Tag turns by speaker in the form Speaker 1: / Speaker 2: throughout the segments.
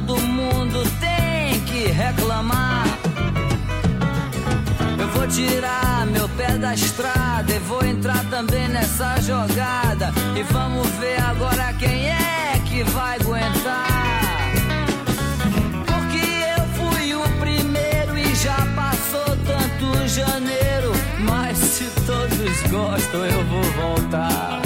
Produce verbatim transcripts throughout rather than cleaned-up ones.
Speaker 1: todo mundo tem que reclamar. Eu vou tirar meu pé da estrada e vou entrar também nessa jogada. E vamos ver agora quem é que vai aguentar. Porque eu fui o primeiro e já passou tanto janeiro. Mas se todos gostam eu vou voltar.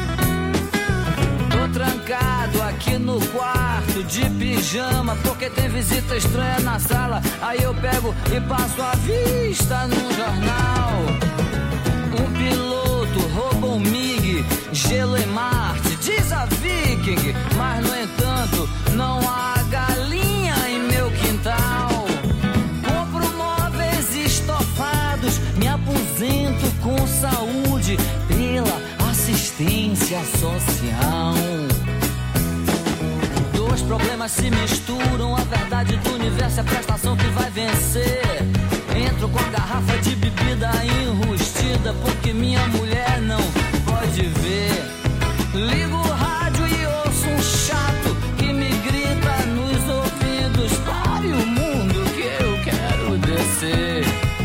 Speaker 1: Tô trancado aqui no quarto de pijama porque tem visita estranha na sala. Aí eu pego e passo a vista num jornal. Um piloto rouba um MiG, gelo em Marte, diz a Viking. Mas no entanto não há galinha em meu quintal. Compro móveis estofados, me aposento com saúde pela assistência social. Dois problemas se misturam, a verdade do universo é a prestação que vai vencer. Entro com a garrafa de bebida enrustida porque minha mulher não pode ver. Ligo o rádio e ouço um chato que me grita nos ouvidos: pare o mundo que eu quero descer.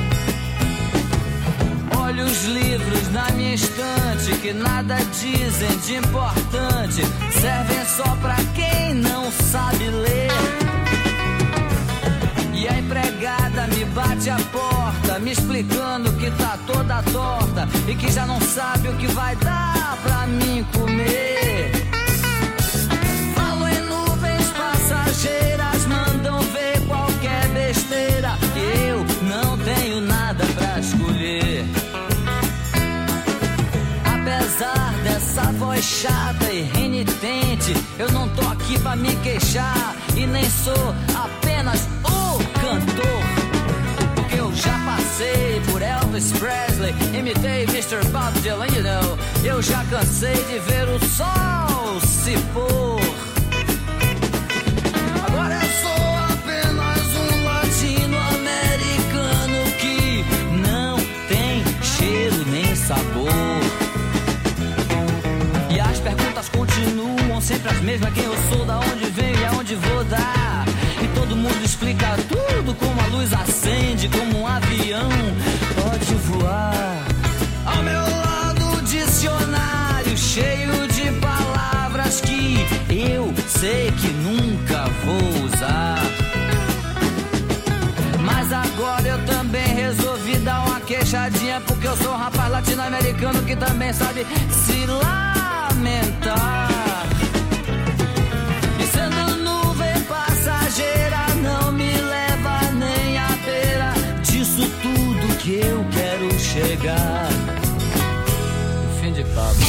Speaker 1: Olho os livros na minha estante que nada dizem de importante, servem só pra quem não sabe ler. E a empregada me bate a porta, me explicando que tá toda torta e que já não sabe o que vai dar pra mim comer. Falo em nuvens passageiras, mandam ver qualquer besteira. Eu não tenho nada pra escolher. Apesar dessa voz chata e renitente, eu não tô aqui pra me queixar e nem sou apenas o cantor. Porque eu já passei por Elvis Presley, imitei mister Bob Dylan, you know. Eu já cansei de ver o sol se pôr. Agora eu sou apenas um latino-americano que não tem cheiro nem sabor. E as perguntas continuam sempre as mesmas: quem eu sou, da onde venho e aonde vou dar. E todo mundo explica tudo como a luz acende, como um avião pode voar. Ao meu lado o dicionário cheio de palavras que eu sei que nunca vou usar. Mas agora eu também resolvi dar uma queixadinha, porque eu sou um rapaz latino-americano que também sabe se lamentar. E sendo nuvem passageira, não me leva nem à beira disso tudo que eu quero chegar. Fim de papo.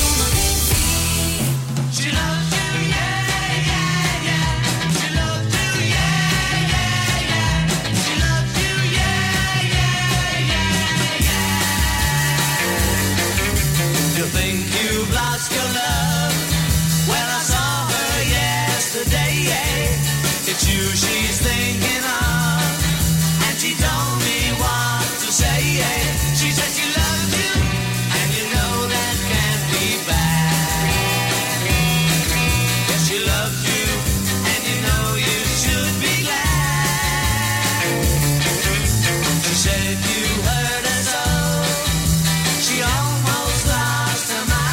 Speaker 1: Lost your love when I saw her yesterday. It's you she's thinking of, and she told me what to say. She said she loved you, and you know that can't be bad. Yes, she loved you, and you know you should be glad. She said you hurt her so, she almost lost her mind.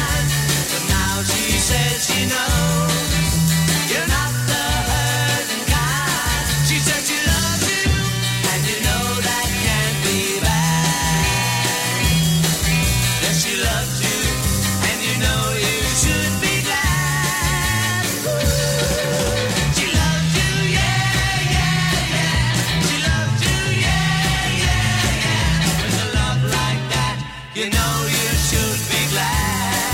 Speaker 1: She says she knows you're not the hurting kind. She said she loves you, and you know that can't be bad. Yes, she loves you, and you know you should be glad. She loves you, yeah, yeah, yeah. She loves you, yeah, yeah, yeah. With a love like that, you know you should be glad.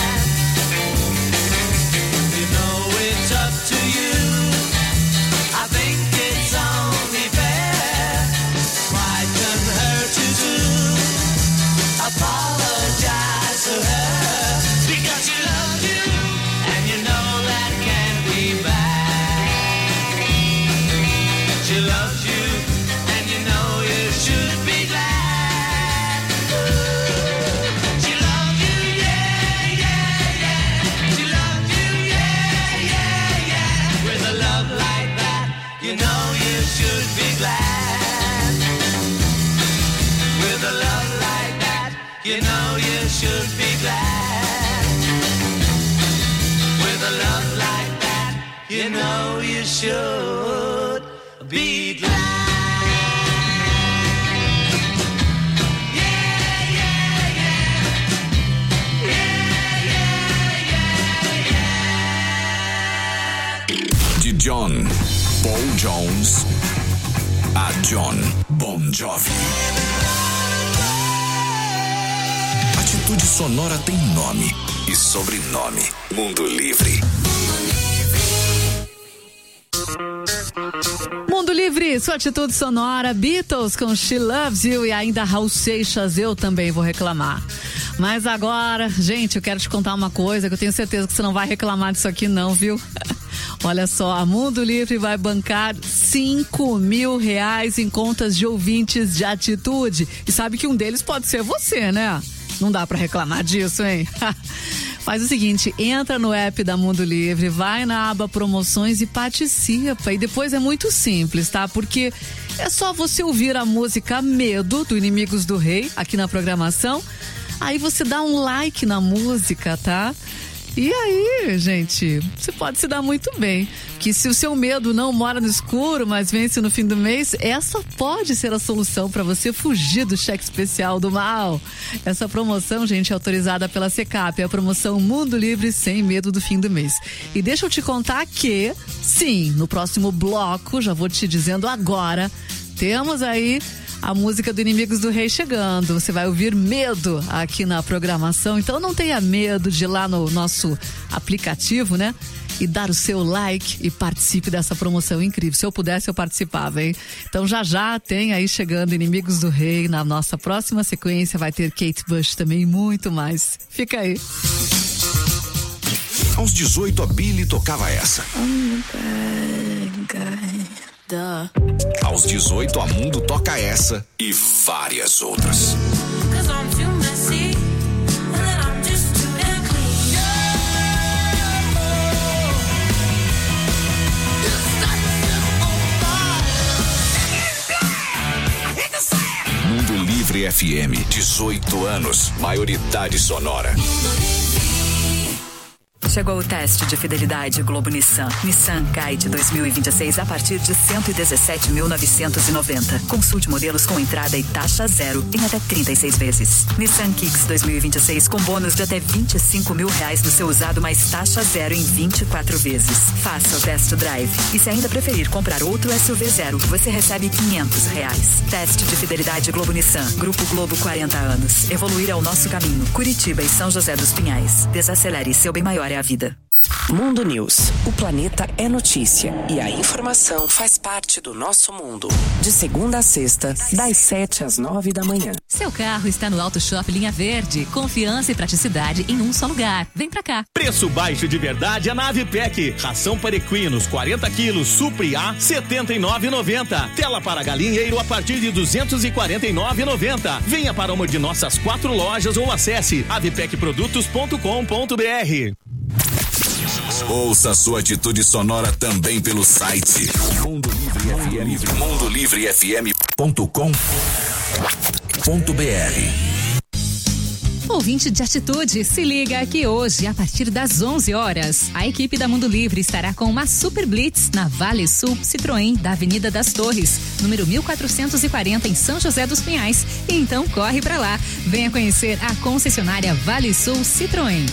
Speaker 1: Apologize to her because she loves you, and you know that can't be bad. She loves you, and you know you should be glad. She loves you, yeah, yeah, yeah. She loves you, yeah, yeah, yeah. With a love like that, know you should be glad.
Speaker 2: De John Paul Jones a John Bon Jovi. Atitude Sonora tem nome e sobrenome. Mundo Livre.
Speaker 3: Mundo Livre, sua atitude sonora, Beatles com She Loves You e ainda Raul Seixas, Eu Também Vou Reclamar. Mas agora, gente, eu quero te contar uma coisa que eu tenho certeza que você não vai reclamar disso aqui não, viu? Olha só, a Mundo Livre vai bancar cinco mil reais em contas de ouvintes de atitude. E sabe que um deles pode ser você, né? Não dá pra reclamar disso, hein? Faz o seguinte, entra no app da Mundo Livre, vai na aba promoções e participa. E depois é muito simples, tá? Porque é só você ouvir a música Medo, do Inimigos do Rei, aqui na programação. Aí você dá um like na música, tá? E aí, gente, você pode se dar muito bem. Que se o seu medo não mora no escuro, mas vence no fim do mês, essa pode ser a solução para você fugir do cheque especial do mal. Essa promoção, gente, é autorizada pela Secap, é a promoção Mundo Livre sem medo do fim do mês. E deixa eu te contar que, sim, no próximo bloco, já vou te dizendo agora, temos aí a música do Inimigos do Rei chegando. Você vai ouvir Medo aqui na programação. Então não tenha medo de ir lá no nosso aplicativo, né? E dar o seu like e participe dessa promoção incrível. Se eu pudesse, eu participava, hein? Então já já tem aí chegando Inimigos do Rei. Na nossa próxima sequência vai ter Kate Bush também e muito mais. Fica aí.
Speaker 2: Aos dezoito, a Billy tocava essa.
Speaker 3: I'm the bad guy. Duh.
Speaker 2: Aos dezoito, a Mundo toca essa e várias outras. Mundo Livre F M, dezoito anos, maioridade sonora.
Speaker 4: Chegou o teste de fidelidade Globo Nissan. Nissan Kite dois mil e vinte e seis a partir de cento e dezessete mil novecentos e noventa. Consulte modelos com entrada e taxa zero em até trinta e seis vezes. Nissan Kicks dois mil e vinte e seis com bônus de até vinte e cinco mil reais no seu usado mais taxa zero em vinte e quatro vezes. Faça o test drive. E se ainda preferir comprar outro S U V zero, você recebe quinhentos reais. Teste de fidelidade Globo Nissan. Grupo Globo quarenta anos. Evoluir é o nosso caminho. Curitiba e São José dos Pinhais. Desacelere, seu bem maior é a vida.
Speaker 5: Mundo News. O planeta é notícia e a informação faz parte do nosso mundo. De segunda a sexta, das sete às nove da manhã.
Speaker 6: Seu carro está no Auto Shop Linha Verde. Confiança e praticidade em um só lugar. Vem pra cá.
Speaker 7: Preço baixo de verdade é na Avipec. Ração para equinos quarenta quilos, Supre A, setenta e nove reais e noventa centavos. Tela para galinheiro a partir de duzentos e quarenta e nove reais e noventa centavos. Venha para uma de nossas quatro lojas ou acesse avipec produtos ponto com ponto b r.
Speaker 2: Ouça sua atitude sonora também pelo site Mundo Livre F M, mundo livre f m ponto com ponto b r.
Speaker 6: Ouvinte de Atitude, se liga aqui hoje, a partir das onze horas. A equipe da Mundo Livre estará com uma Super Blitz na Vale Sul Citroën, da Avenida das Torres, número mil quatrocentos e quarenta, em São José dos Pinhais. E então corre pra lá. Venha conhecer a concessionária Vale Sul Citroën.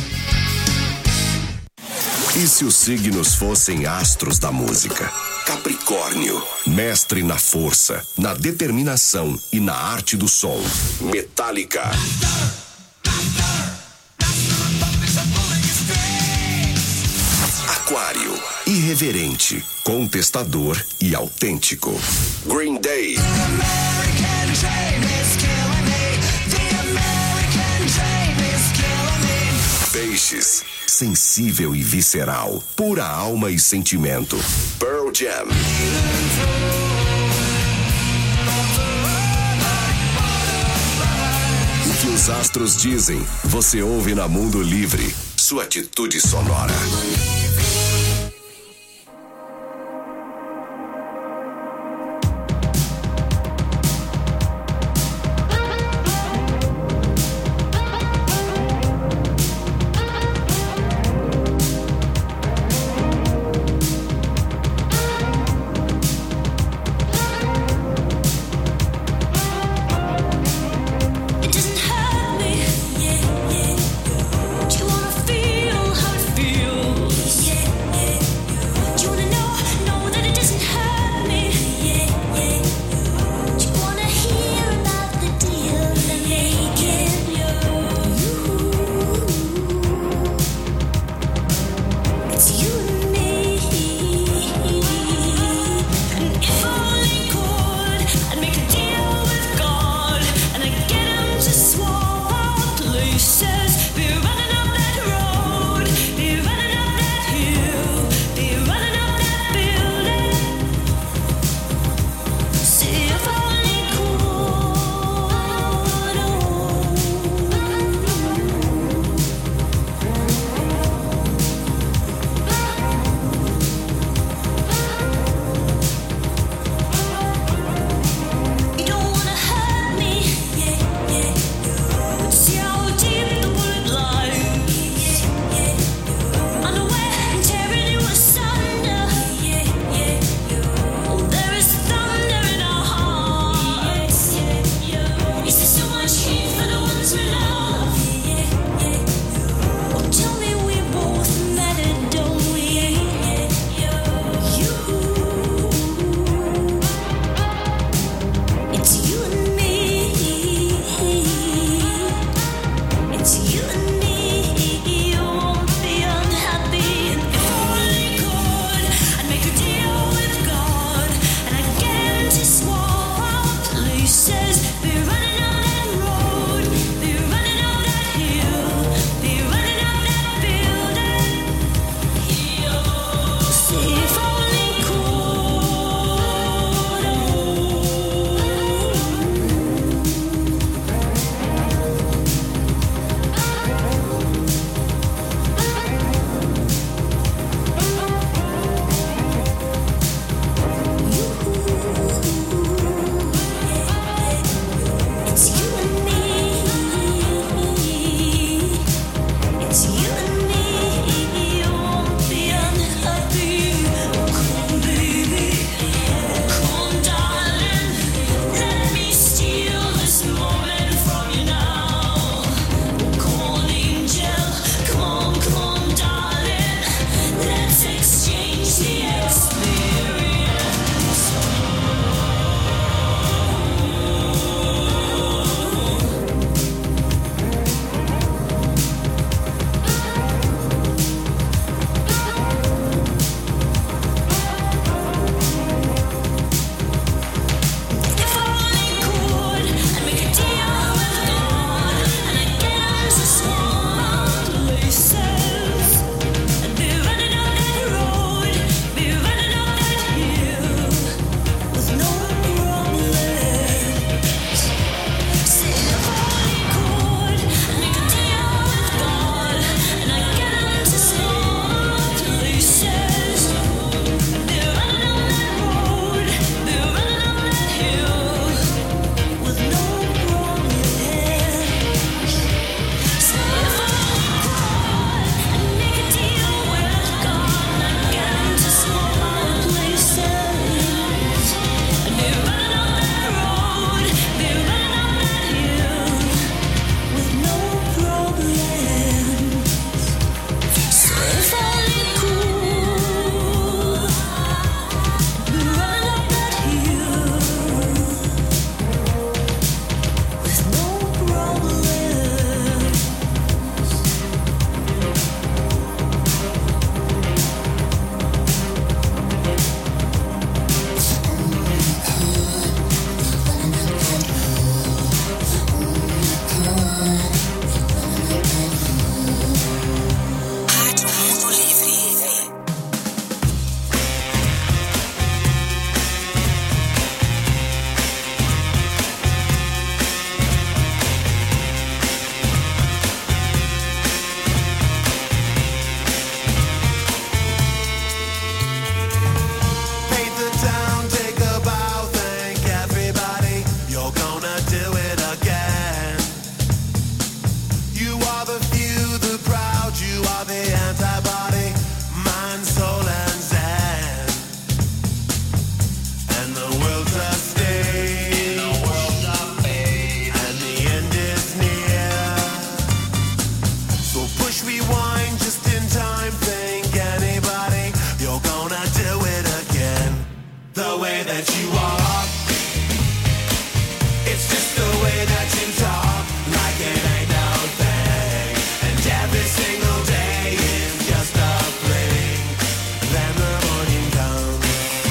Speaker 2: E se os signos fossem astros da música? Capricórnio, mestre na força, na determinação e na arte do som. Metallica. Aquário, irreverente, contestador e autêntico. Green Day. Peixes, sensível e visceral, pura alma e sentimento. Pearl Jam. O que os astros dizem, você ouve na Mundo Livre. Sua atitude sonora.
Speaker 1: way that you walk. It's just the way that you talk, like it ain't no thing. And every single day is just a fling. Then the morning comes.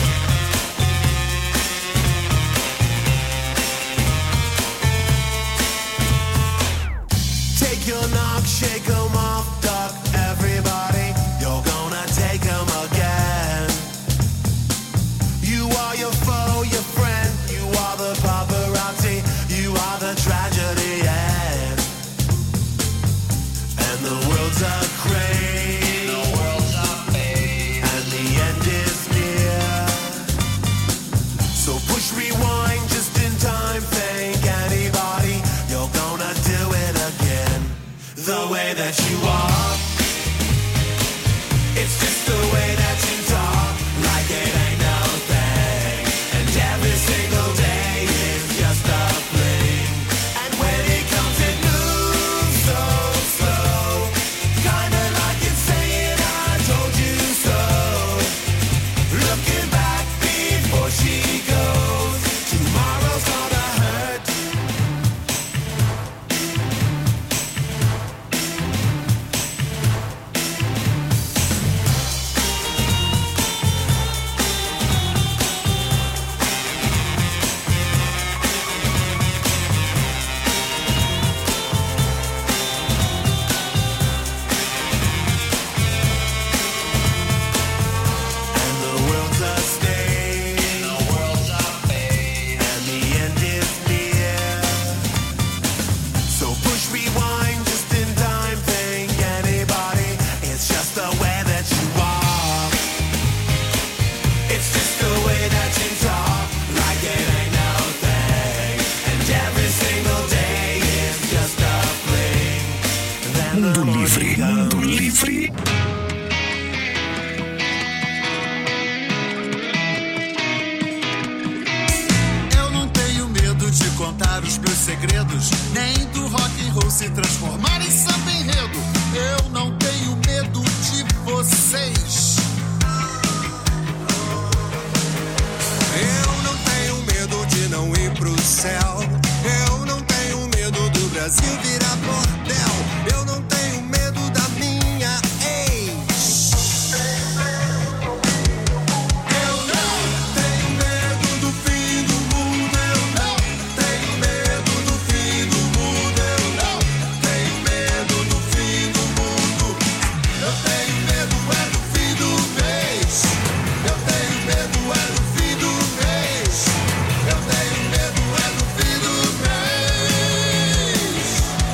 Speaker 1: Take your knock, shake 'em off, duck everybody. You're gonna take 'em again. You are your foe, your friend. You are the paparazzi. You are the tragedy end. And the world's a crane. The world's a fade. And the end is near. So push rewind just in time. Thank anybody. You're gonna do it again. The way that you walk. It's just the way that you talk, like it ain't no thing. And every single day is just a fling. And when it comes, it moves so slow, kinda like it's saying I told you so. Looking back before she goes, tomorrow's gonna hurt. And the world's a stage. The world's a fade. And the end is near. So push rewind just in time. Thank anybody. It's just the way that you walk. It's just the way that you talk, like it ain't no thing. And every single day is just a fling. Then the
Speaker 2: Mundo
Speaker 1: morning
Speaker 2: Livre,
Speaker 1: comes.
Speaker 2: Mundo Livre.
Speaker 8: Eu não tenho medo de contar os meus segredos, nem do rock and roll se transformar em samba enredo. Eu não tenho medo de vocês. Eu não tenho medo de não ir pro céu. Eu não tenho medo do Brasil virar bordel. Eu não tenho medo da minha ex. Eu não tenho medo do fim do mundo. Eu não tenho medo do fim do mundo. Eu não tenho medo do fim do mundo. Eu tenho medo é do fim do mês. Eu tenho medo é do fim do mês. Eu tenho medo é do fim do mês.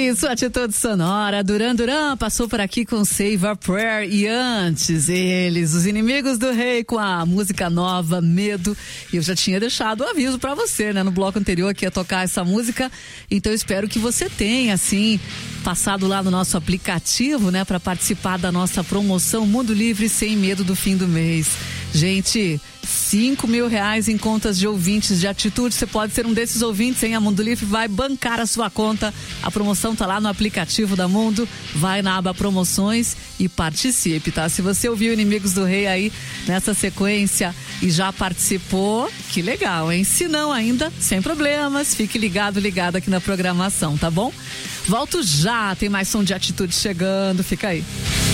Speaker 3: isso, Atitude Sonora. Duran Duran passou por aqui com Save a Prayer e antes eles, os Inimigos do Rei, com a música nova Medo. E eu já tinha deixado o aviso pra você, né, no bloco anterior que ia tocar essa música. Então eu espero que você tenha, assim, passado lá no nosso aplicativo, né, pra participar da nossa promoção Mundo Livre Sem Medo do fim do mês. Gente, cinco mil reais em contas de ouvintes de Atitude. Você pode ser um desses ouvintes, hein? A Mundo Livre vai bancar a sua conta. A promoção tá lá no aplicativo da Mundo. Vai na aba promoções e participe, tá? Se você ouviu Inimigos do Rei aí nessa sequência e já participou, que legal, hein? Se não ainda, sem problemas, fique ligado, ligado aqui na programação, tá bom? Volto já, tem mais som de Atitude chegando, fica aí.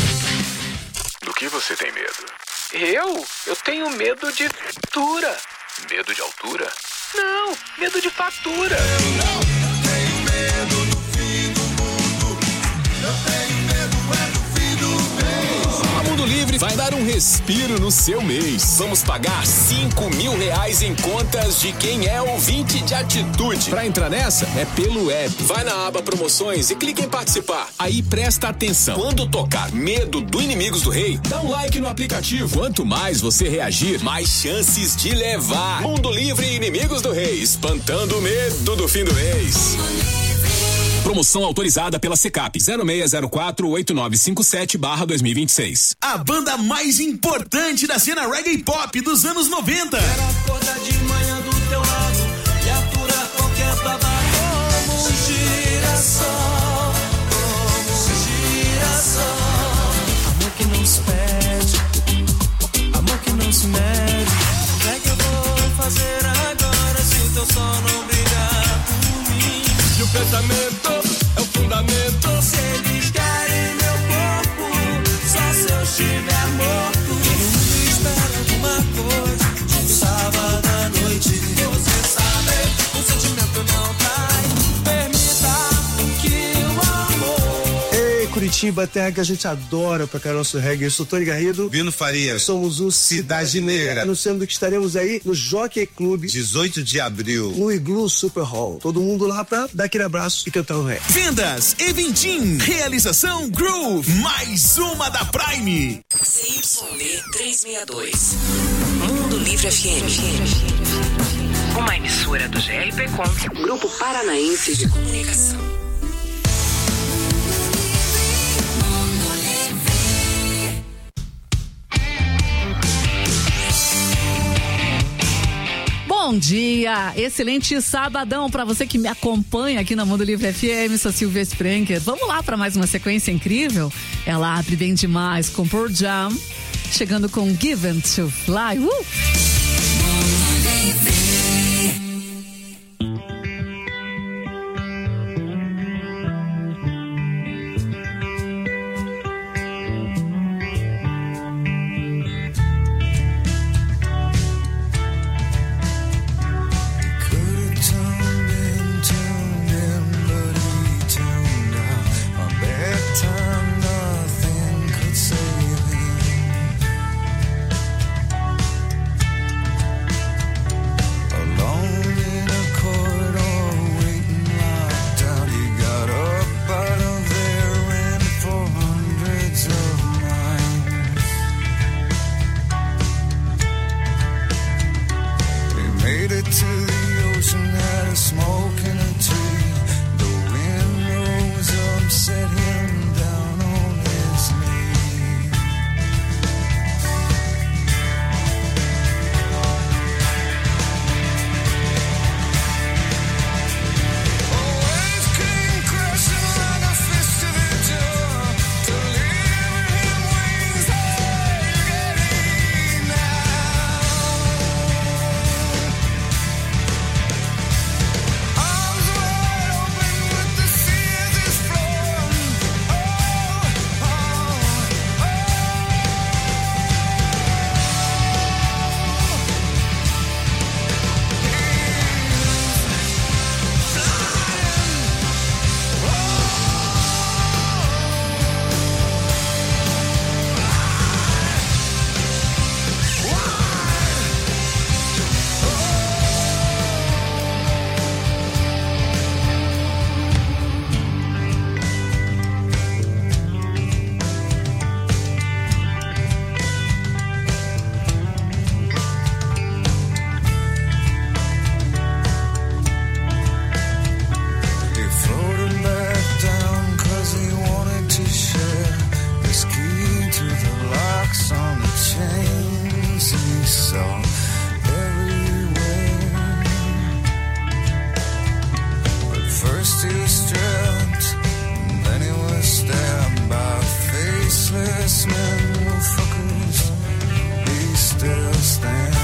Speaker 9: Do que você tem medo? Eu? Eu tenho medo de fatura. Medo de altura? Não, medo de fatura.
Speaker 8: Eu não tenho medo do fim do mundo. Eu tenho medo é do fim do mês.
Speaker 10: A Mundo Livre vai dar um respiro no seu mês. Vamos pagar cinco mil reais em contas de quem é ouvinte de Atitude. Pra entrar nessa, é pelo app. Vai na aba promoções e clica em participar. Aí presta atenção. Quando tocar Medo do Inimigos do Rei, dá um like no aplicativo. Quanto mais você reagir, mais chances de levar. Mundo Livre e Inimigos do Rei, espantando o medo do fim do mês. Promoção autorizada pela Secap zero seis zero quatro oito nove cinco sete barra dois mil e vinte e seis.
Speaker 11: A banda mais importante da cena reggae pop dos anos noventa.
Speaker 1: Quero acordar de manhã do teu lado e aturar qualquer babado. Como um girassol, como um girassol. Amor que não se pede, amor que não se mede. O que é que eu vou fazer agora se o teu sol não brilhar por mim?
Speaker 8: E o pensamento é o fundamento.
Speaker 1: Se eles querem meu corpo, só se eu estiver morto. Todo mundo espera alguma coisa, um sábado à noite. Você sabe, o sentimento não trai. Permita que o amor.
Speaker 12: Ei, Curitiba, terra que a gente adora pra cá nosso reggae. Eu sou Tony Garrido.
Speaker 13: Bino Faria.
Speaker 12: Somos o
Speaker 13: Cidade Negra.
Speaker 12: Anunciando que estaremos aí no Jockey Club,
Speaker 13: dezoito de abril.
Speaker 12: no Iglu Super Hall. Todo mundo lá pra dar aquele abraço e cantar o reggae.
Speaker 11: Vendas Eventim. Realização Groove. Mais uma da Prime.
Speaker 5: C Y D trezentos e sessenta e dois. Mundo Livre F M. Uma emissora do G L P Com. Grupo Paranaense de Comunicação.
Speaker 3: Bom dia, excelente sabadão para você que me acompanha aqui na Mundo Livre F M, sou Silvia Sprenker. Vamos lá para mais uma sequência incrível. Ela abre bem demais com Pearl Jam, chegando com Given to Fly. Uh!
Speaker 8: Nothing could save him. are everywhere. But first he was stripped, and then he was stabbed by faceless men. Fuckers, he still stands.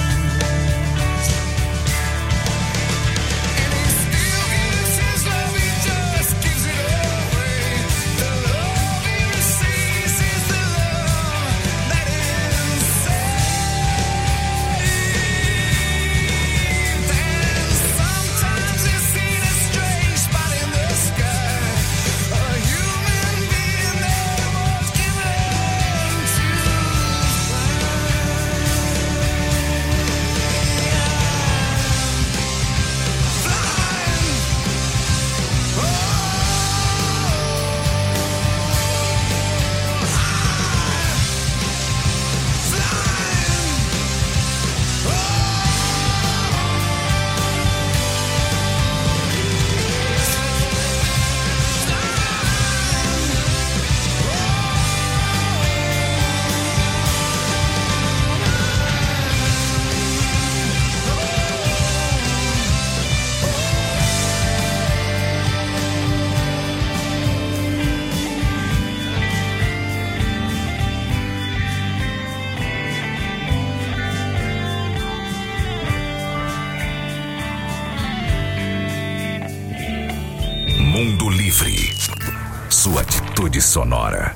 Speaker 2: Mundo Livre. Sua atitude sonora.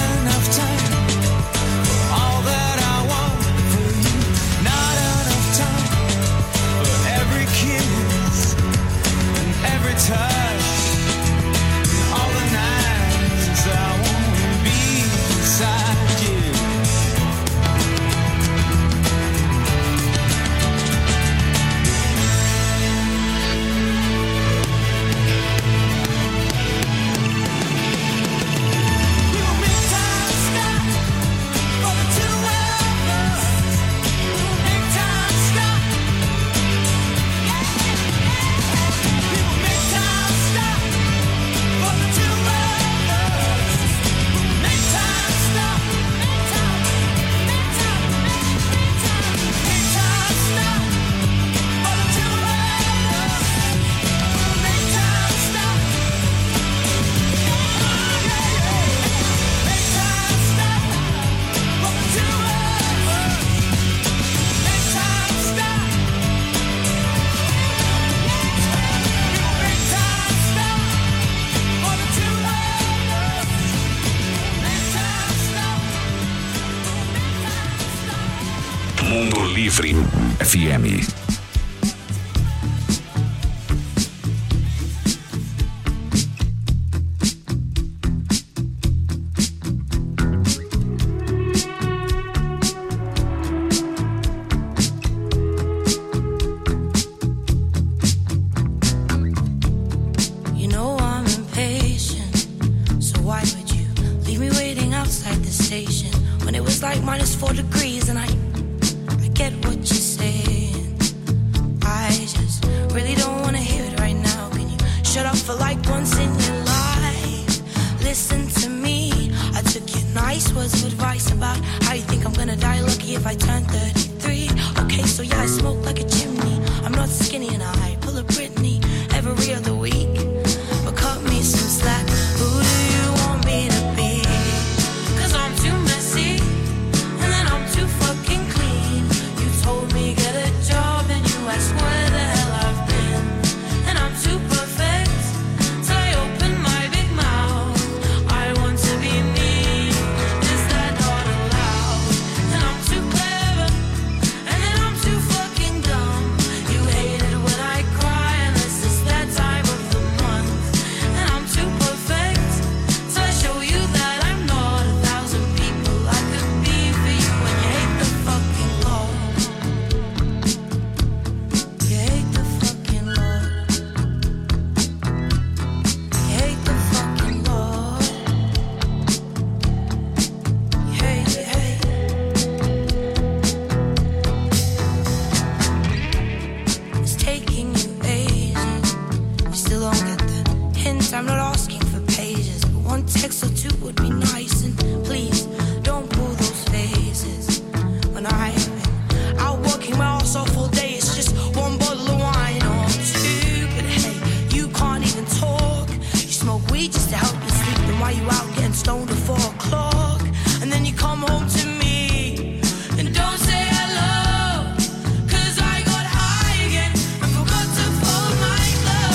Speaker 8: Not enough time.
Speaker 2: Livre F M.
Speaker 14: You know I'm impatient, so why would you leave me waiting outside the station when it was like minus four degrees and I, I get what you're saying. I just really don't want to hear it right now. Can you shut up for like once in your life? Listen to me. I took your nice words of advice about how you think I'm gonna die lucky if I turn thirty-three. Okay, so yeah, I smoke like a chimney. I'm not skinny and I pull a Britney every other week. But cut me some slack. Who do you want me to be? 'Cause I'm too messy and then I'm too fucking clean. You told me get a job and you asked where the hell I've been. And I'm too perfect till I open my big mouth. I want to be me. Is that not allowed? And I'm too clever and then I'm too fucking dumb. You hate it when I cry unless it's that time of the month. And I'm too perfect so I show you that I'm not a thousand people I could be for you. And you hate the fucking Lord. You hate the fucking Lord. You hate the fucking Lord. You hate, you hate. It's taking you ages. You still don't get the hint. I'm not asking for pages, but one text or two would be nice. And please don't pull those phases. When I've been out working my ass off all day, it's just one bottle of wine or two. But hey, you can't even talk. You smoke weed just to help you sleep. Then why you out getting stoned at four o'clock? And then you come home to me and don't say hello. 'Cause I got high again and forgot to fold my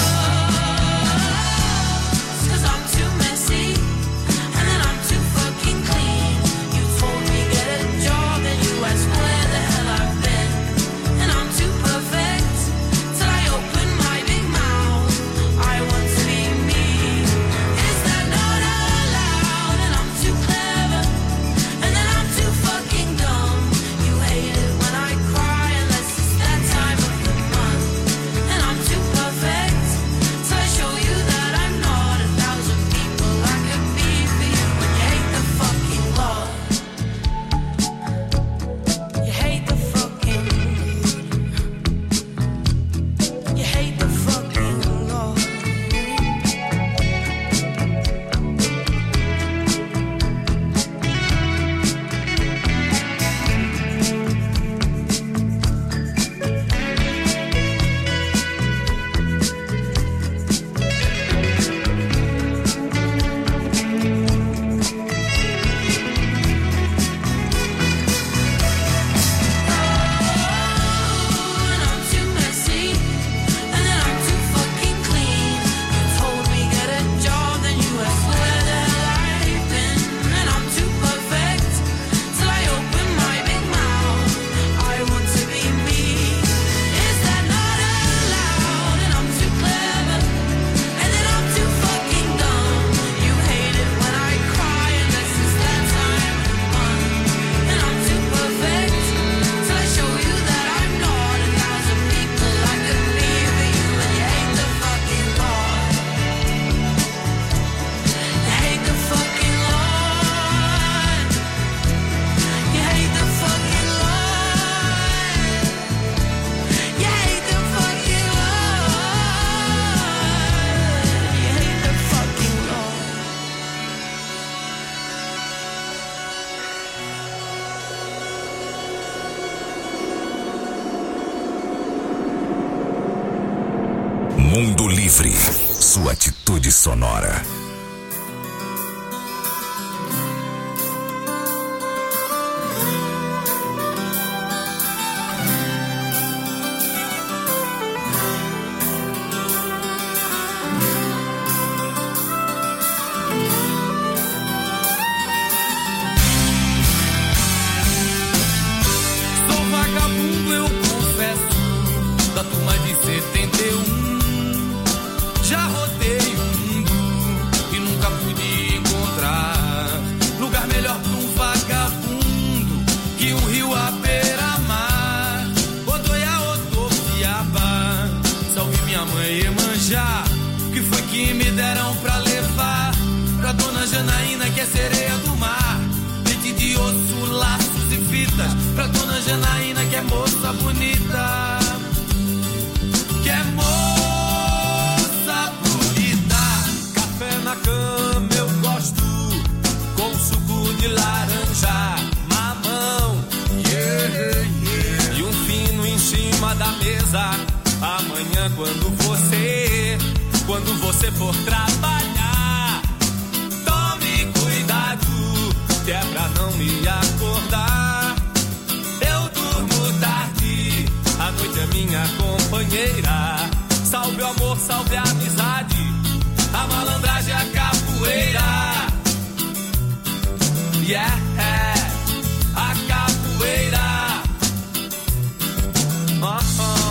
Speaker 14: clothes. 'Cause I'm too messy and then I'm too fucking clean. You told me get a job and you asked where the hell I've been. And I'm too perfect till I open my big mouth. I want to be me. Is that not allowed? And I'm too clever and then I'm too fucking dumb. You hate it when I cry unless it's that time of the month. And I'm too perfect so I show you that I'm not a thousand people I could be for you. And you hate the fucking Lord. You hate the fucking You hate the fucking Lord. And I'm too messy and then I'm too fucking clean. You told me get a job, then you asked where the hell I've been. And I'm too perfect till I open my big mouth. I want to be me. Is that not allowed? And I'm too clever and then I'm too fucking dumb. You hate it when I cry unless it's that time of the month. And I'm too perfect till I show you that I'm not a thousand people I could be for you. And you hate the fucking Lord. You hate the fucking Lord. You hate the fucking Lord. You hate the fucking Lord. You hate the fucking Lord.
Speaker 2: Mundo Livre, sua atitude sonora.
Speaker 8: Sou vagabundo, da turma de setenta e um. Já rodei o mundo e nunca pude encontrar lugar melhor pra um vagabundo que um rio à beira-mar. Odoiá, Odofiaba, salve minha mãe Iemanjá, que foi que me deram pra levar pra dona Janaína, que é sereia do mar. Leite de osso, laços e fitas pra dona Janaína, que é moça bonita, que é moça bonita. Café na cama eu gosto, com suco de laranja, mamão, yeah, yeah. E um fino em cima da mesa. Amanhã quando você, quando você for trabalhar, tome cuidado, que é pra não me acordar. Eu durmo tarde, a noite é minha companheira. Salve o amor, salve a amizade, a malandragem, a capoeira. Yeah, a capoeira. Oh, oh.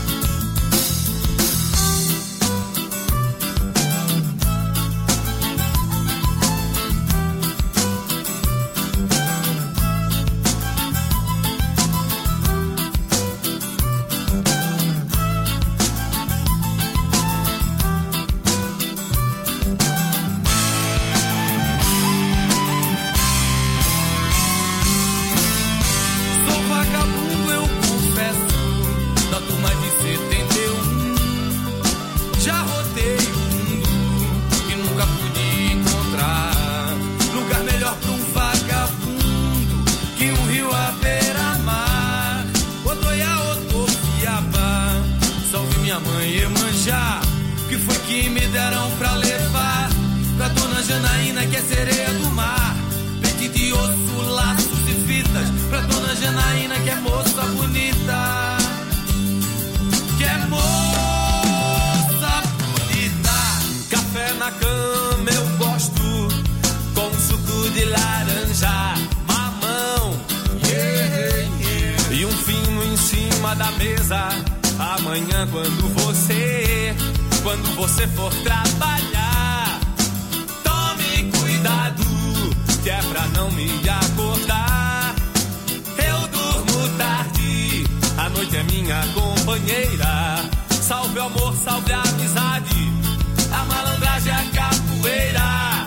Speaker 8: Que foi que me deram pra levar pra dona Janaína, que é sereia do mar. Leite de osso, laços e fitas pra dona Janaína, que é moça bonita, que é moça bonita. Café na cama eu gosto, com suco de laranja, mamão, yeah, yeah. E um fino em cima da mesa. Amanhã quando você, quando você for trabalhar, tome cuidado, que é pra não me acordar. Eu durmo tarde, a noite é minha companheira. Salve o amor, salve a amizade, a malandragem, a capoeira.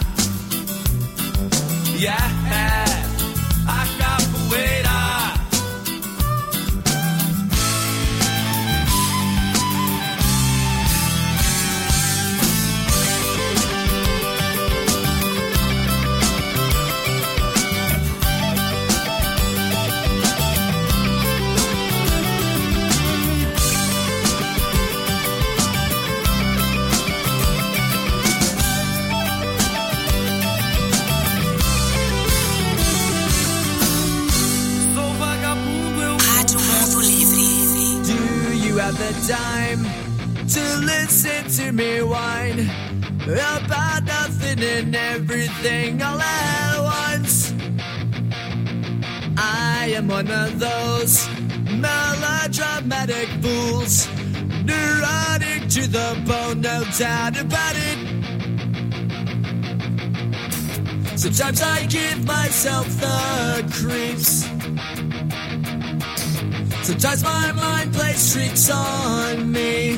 Speaker 8: Yeah, a capoeira.
Speaker 1: The time to listen to me whine about nothing and everything all at once. I am one of those melodramatic fools, neurotic to the bone, no doubt about it. Sometimes I give myself the creeps. Sometimes my mind plays tricks on me.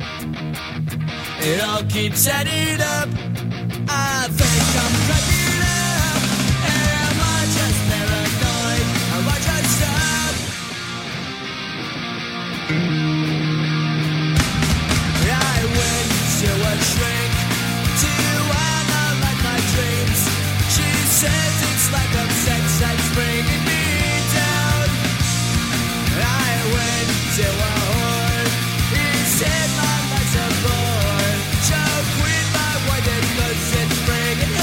Speaker 1: It all keeps adding up. I think I'm cracking up. Am I just paranoid? Am I just up? I went to a shrink to analyze my dreams. She says it's like a sex that's bringing me down. I went to a whore. He said my life's a bore. So quit my white and cause it's bringing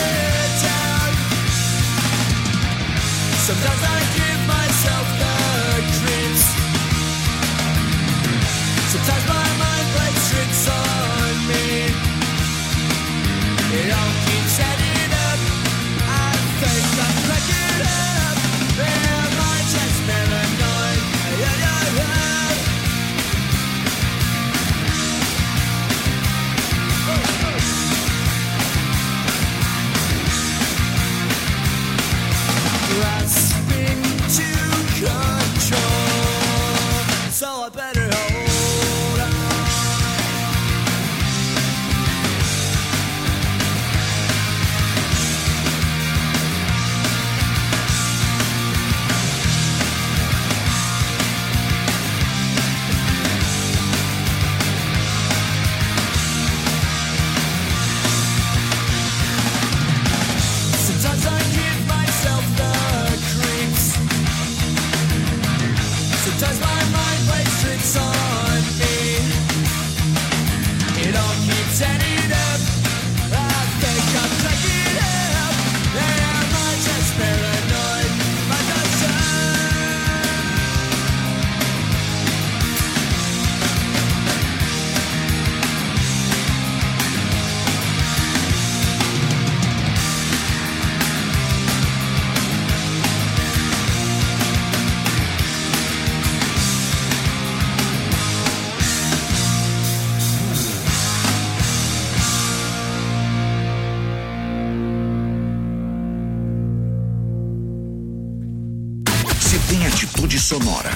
Speaker 2: sonora.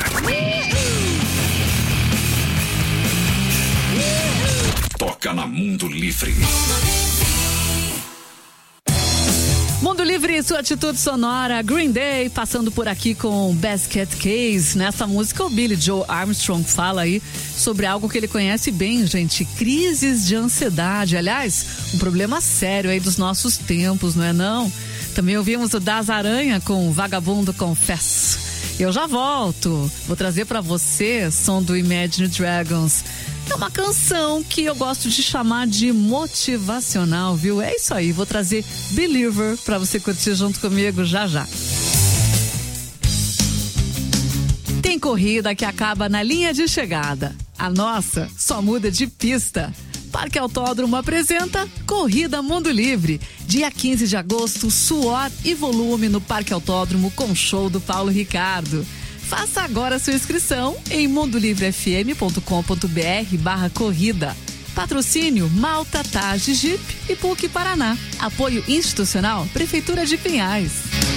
Speaker 2: Toca na Mundo Livre.
Speaker 3: Mundo Livre, sua atitude sonora. Green Day passando por aqui com Basket Case. Nessa música o Billy Joe Armstrong fala aí sobre algo que ele conhece bem, gente, crises de ansiedade. Aliás, um problema sério aí dos nossos tempos, não é não? Também ouvimos o Das Aranha com Vagabundo Confesso. Eu já volto, vou trazer pra você som do Imagine Dragons. É uma canção que eu gosto de chamar de motivacional, viu? É isso aí, vou trazer Believer pra você curtir junto comigo já já. Tem corrida que acaba na linha de chegada. A nossa só muda de pista. Parque Autódromo apresenta Corrida Mundo Livre. Dia quinze de agosto, suor e volume no Parque Autódromo com show do Paulo Ricardo. Faça agora sua inscrição em mundolivrefm.com.br barra corrida. Patrocínio Malta, Taj, Jeep e P U C Paraná. Apoio institucional Prefeitura de Pinhais.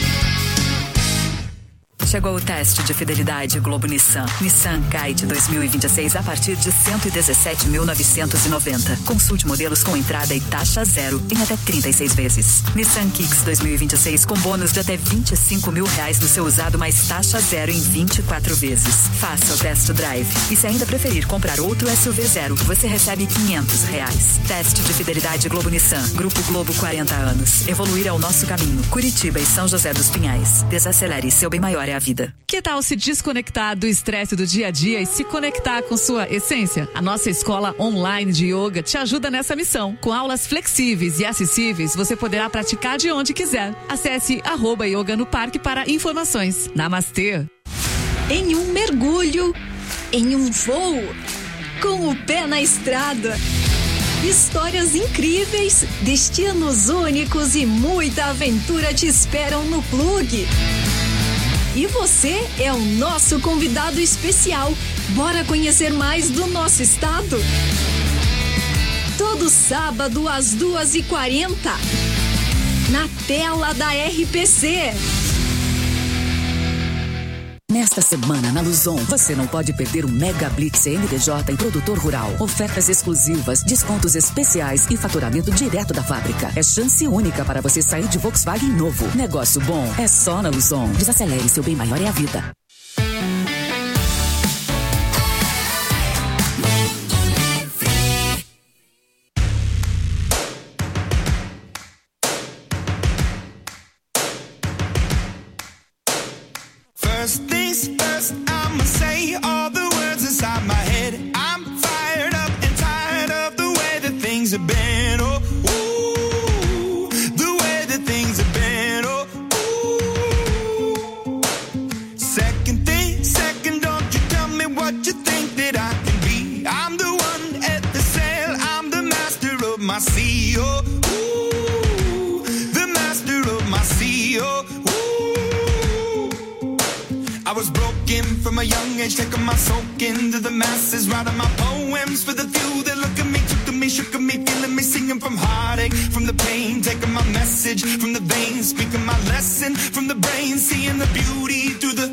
Speaker 4: Chegou o teste de fidelidade Globo Nissan. Nissan Kite dois mil e vinte e seis a partir de cento e dezessete mil novecentos e noventa. Consulte modelos com entrada e taxa zero em até trinta e seis vezes. Nissan Kicks dois mil e vinte e seis com bônus de até vinte e cinco mil reais no seu usado mais taxa zero em vinte e quatro vezes. Faça o test drive. E se ainda preferir comprar outro S U V zero, você recebe quinhentos reais. Teste de fidelidade Globo Nissan. Grupo Globo quarenta anos. Evoluir é o nosso caminho. Curitiba e São José dos Pinhais. Desacelere, seu bem maior é a vida.
Speaker 3: Que tal se desconectar do estresse do dia a dia e se conectar com sua essência? A nossa escola online de yoga te ajuda nessa missão. Com aulas flexíveis e acessíveis, você poderá praticar de onde quiser. Acesse arroba yoga no parque para informações. Namastê!
Speaker 15: Em um mergulho, em um voo, com o pé na estrada. Histórias incríveis, destinos únicos e muita aventura te esperam no Plug. E você é o nosso convidado especial. Bora conhecer mais do nosso estado? Todo sábado às duas e quarenta, na tela da R P C.
Speaker 16: Nesta semana, na Luzon, você não pode perder o Mega Blitz C N D J em produtor rural. Ofertas exclusivas, descontos especiais e faturamento direto da fábrica. É chance única para você sair de Volkswagen novo. Negócio bom é só na Luzon. Desacelere, seu bem maior é a vida.
Speaker 8: First things first, I'ma say all the words inside my head. I'm fired up and tired of the way that things have been. Oh, ooh, the way that things have been. Oh, ooh. Second thing, second, don't you tell me what you think that I can be. I'm the one at the sail, I'm the master of my sea. Oh, ooh, the master of my sea. Oh, I was broken from a young age, taking my soak into the masses, writing my poems for the few that look at me, took to me, shook at me, feeling me, singing from heartache, from the pain, taking my message from the veins, speaking my lesson from the brain, seeing the beauty through the.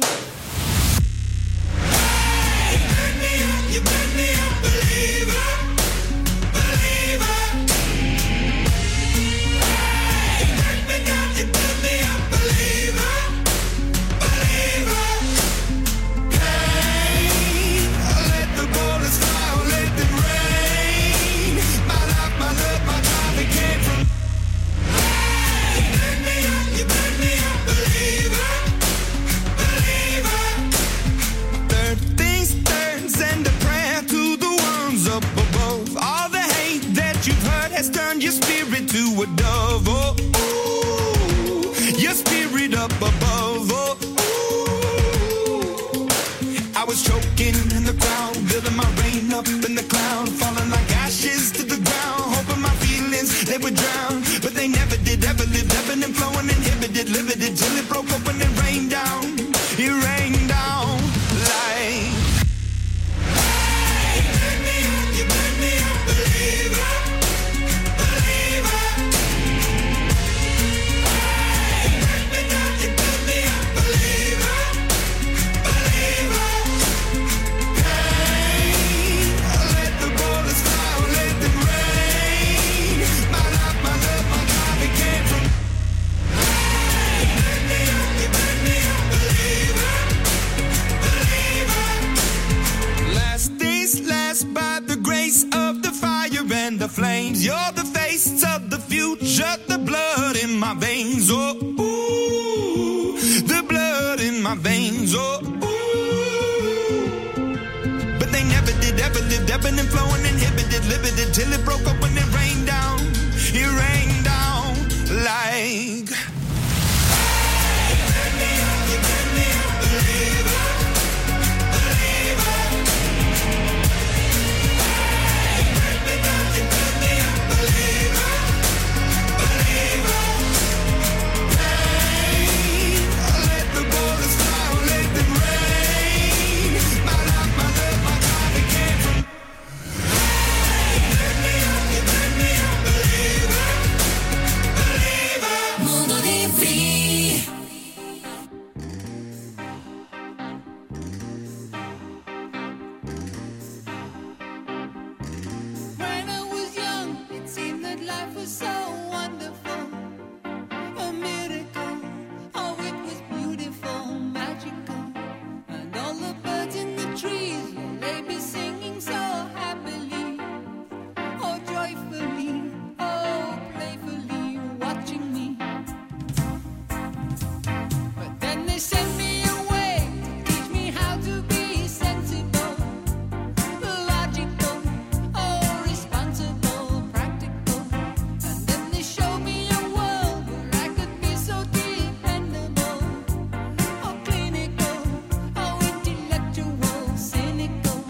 Speaker 8: Hey, you burn me up, you burn me up, believer, believer. Hey, you burn me down, you burn me up, believer, believer. Turn your spirit to a dove, oh, ooh, your spirit up above, oh, ooh. I was choking in the crowd, building my rain up in the cloud, falling like ashes to the ground, hoping my feelings, they would drown, but they never did, ever lived, ebbing and flowing, inhibited, limited, till it broke up and it rained down, it rained down like. Hey, you burn me up, you burn me up, believer. Believer, believer. by the grace of the fire and the flames. You're the face of the future, the blood in my veins. Oh, ooh, the blood in my veins. Oh, ooh. But they never did, ever lived, ebbing and flowing, inhibited, limited, till it broke up when it rained down. It rained down like.
Speaker 1: When I was young, it seemed that life was so wonderful, a miracle. Oh, it was beautiful, magical, and all the birds in the trees, well, they be singing so happily, oh joyfully, oh playfully, watching me. But then they sent me away to teach me how to be sensible, logical, oh responsible, practical. And then they showed me a world where I could be so dependable, oh clinical, oh intellectual, cynical.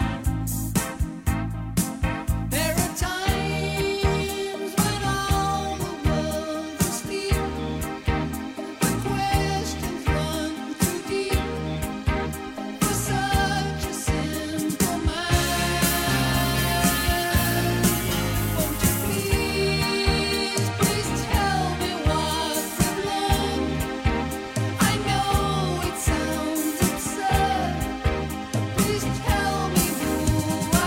Speaker 1: There are times when all the world's asleep, but questions run too deep for such a simple mind. Won't you please, please tell me what I've learned? I know it sounds absurd, but please tell me who I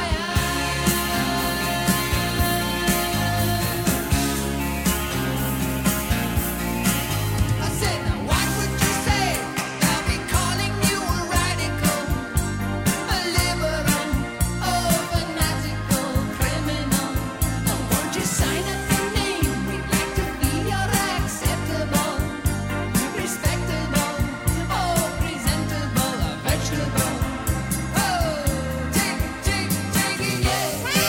Speaker 1: am. I said, now what would you say? They'll be calling you a radical, a liberal, oh fanatical criminal. Oh, won't you sign up your name? We'd like to be your acceptable, respectable, oh presentable, a vegetable. Oh, take it, take it, take it, yeah.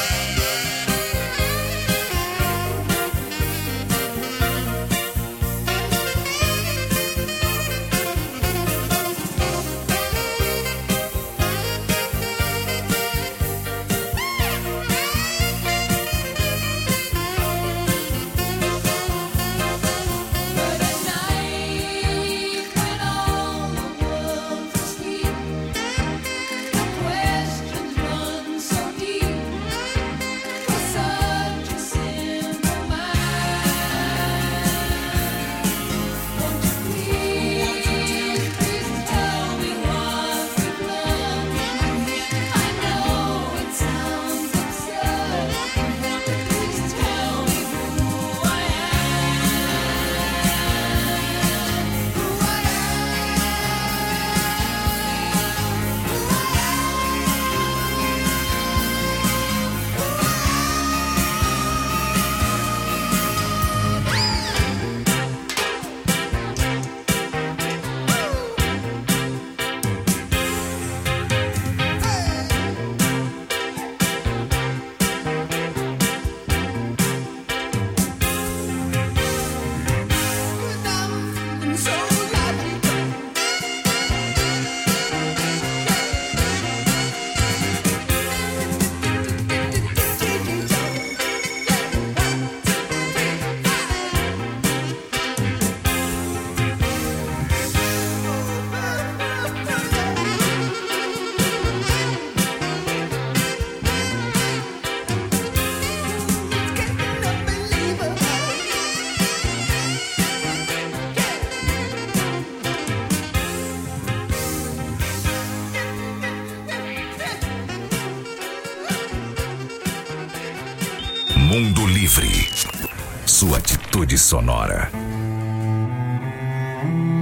Speaker 1: But at night, when all the world's asleep, the questions run so deep for such a simple mind. Won't you please, please tell me what we've learned? I know it sounds absurd, but please tell me who I am. Who I am so logical.
Speaker 2: Mundo Livre. Sua atitude sonora.